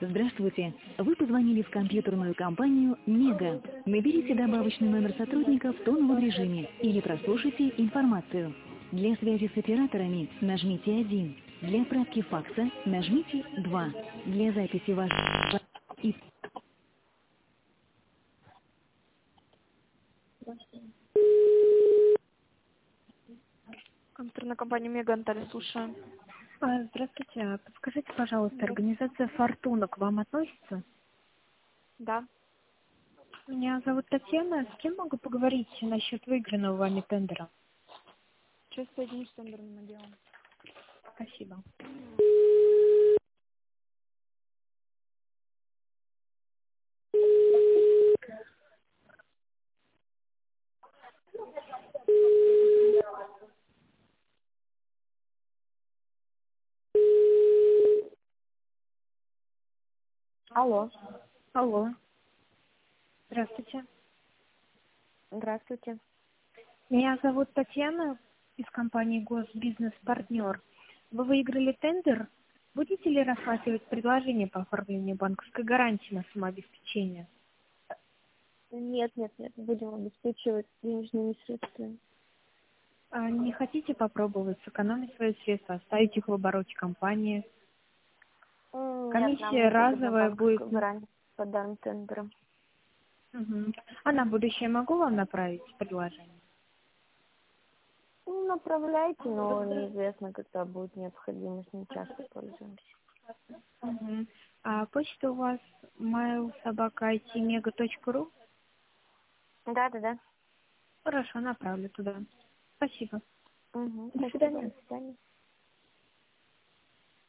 Здравствуйте. Вы позвонили в компьютерную компанию «Мега». Наберите добавочный номер сотрудника в тоновом режиме или прослушайте информацию. Для связи с операторами нажмите 1. Для отправки факса нажмите 2. Для записи вашего... и- Компьютерная компания Мега, Анталия, слушаю. Здравствуйте. Подскажите, пожалуйста, Здравствуйте. организация «Фортуна» к вам относится? Да. Меня зовут Татьяна. С кем могу поговорить насчет выигранного вами тендера? Сейчас соединюсь с тендерным отделом. Спасибо. Алло, Алло. Здравствуйте. здравствуйте. Меня зовут Татьяна из компании «Госбизнес-партнер». Вы выиграли тендер. Будете ли рассматривать предложение по оформлению банковской гарантии на самообеспечение? Нет, будем обеспечивать денежными средствами. Не хотите попробовать сэкономить свои средства, оставить их в обороте компании? Нет, нам Комиссия не выгодна разовая будет. банковская гарантия по данным тендерам. Мгм. А на будущее могу вам направить предложение? Ну, направляйте, но неизвестно, когда будет необходимость, не часто пользуемся. Мгм. А почта у вас mail@itmega.ru? Да. Хорошо, направлю туда. Спасибо. Угу, До спасибо, свидания. до свидания.